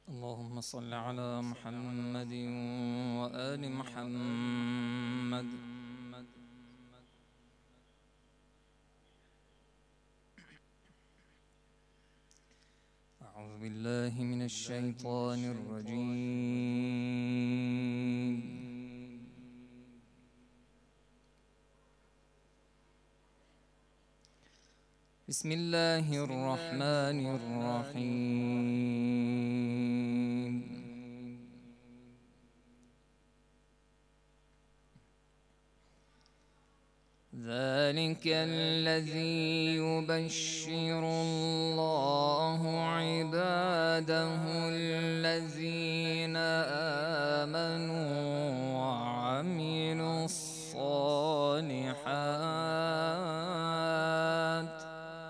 اللهم صل على محمد وآل محمد. أعوذ بالله من الشيطان الرجيم. بسم الله الرحمن الرحيم. ذلك الذي يبشر الله عباده الذين آمنوا وعملوا الصالحات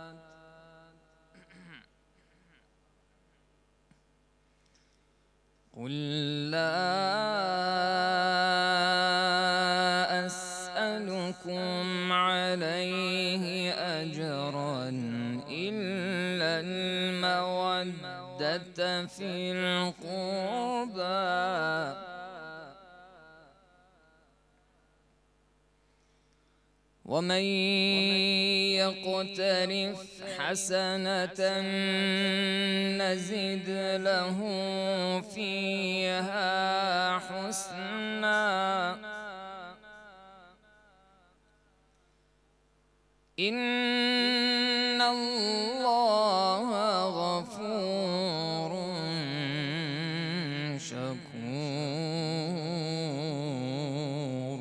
قل لا أسألكم عليه أجرا إلا المودة في القربى ومن يقترف حسنة نزد له فيها حسنا إن الله غفور شكور.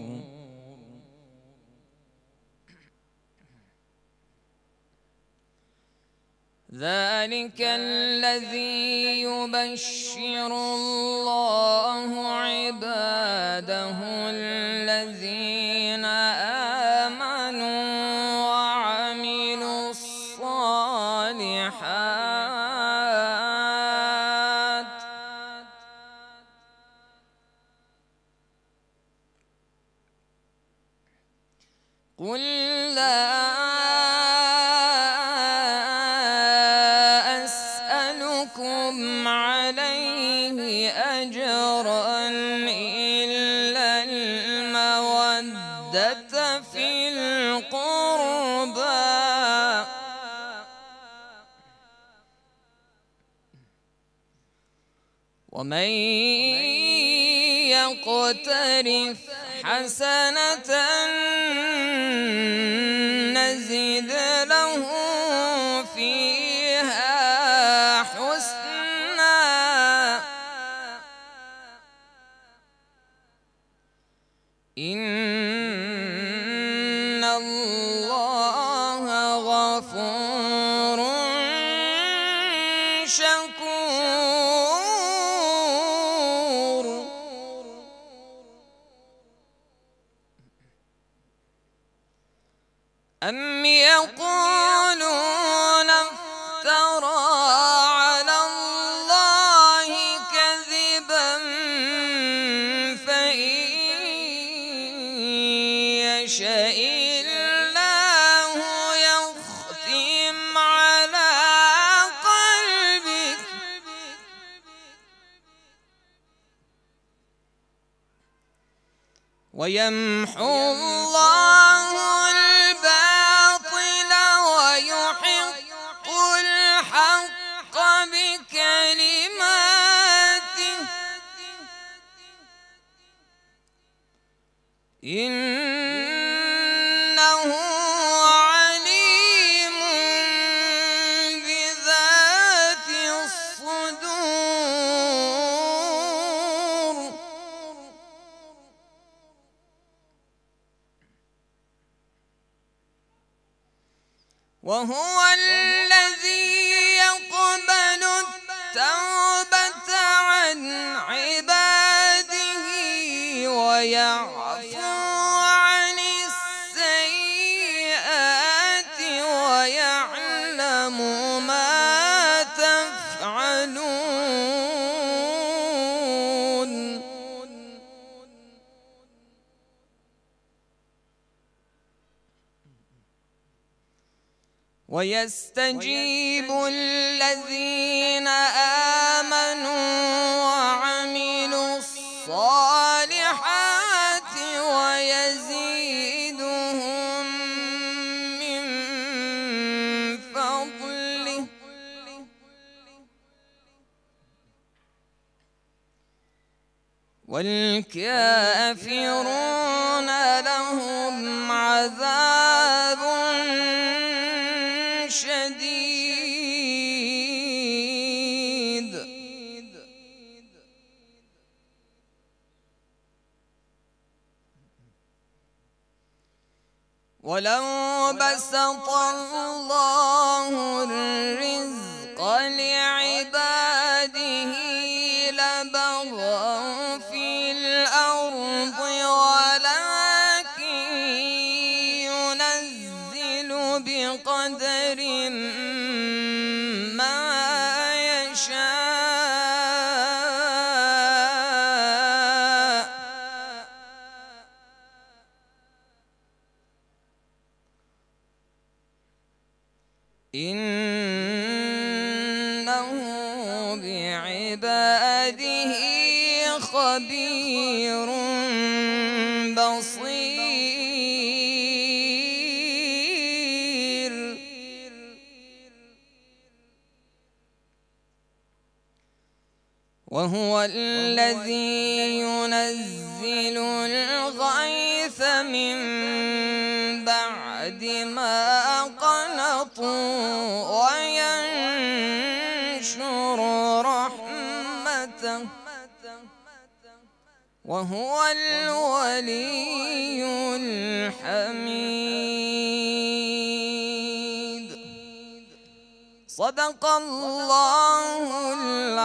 ذلك الذي يبشر الله عباده الذين آمنوا وعملوا الصالحات قل لا أسألكم عليه أجرا إلا المودة في القربى ومن يقترف حسنة نزد له فيها حسنا إن الله غفور شكور. أم يقولون افترى على الله كذبا فإن يشاء الله يختم على قلبك ويمحو الله الباطل ويحق الحق بكلماته إنه عليم بذات الصدور. وهو الذي يقبل التوبة عن عباده ويعفو عن السيئات ويعلم ما تفعلون. ويستجيب الذين آمنوا والكافرون لهم عذاب شديد. ولو بسط الله الرزق لعباده لبغوا في الأرض ولكن ينزل بقدر ما يشاء. إنه بعباده خبير بصير. وهو الذي ينزل الغيث من بعد ما قنطوا وينشر رحمته وهو الولي الحميد. صدق الله